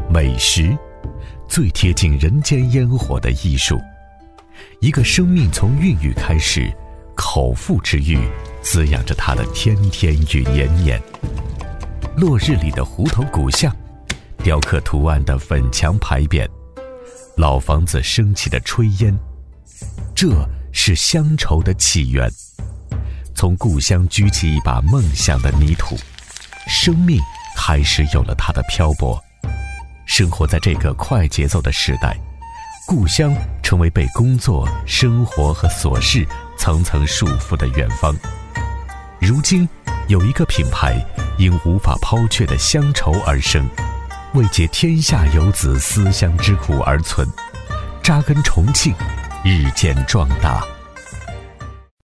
美食，最贴近人间烟火的艺术。一个生命从孕育开始，口腹之欲滋养着它的天天与年年。落日里的胡同古巷，雕刻图案的粉墙牌匾，老房子升起的炊烟，这是乡愁的起源。从故乡举起一把梦想的泥土，生命开始有了它的漂泊。生活在这个快节奏的时代，故乡成为被工作、生活和琐事层层束缚的远方。如今有一个品牌因无法抛却的乡愁而生，为解天下游子思乡之苦而存，扎根重庆，日渐壮大。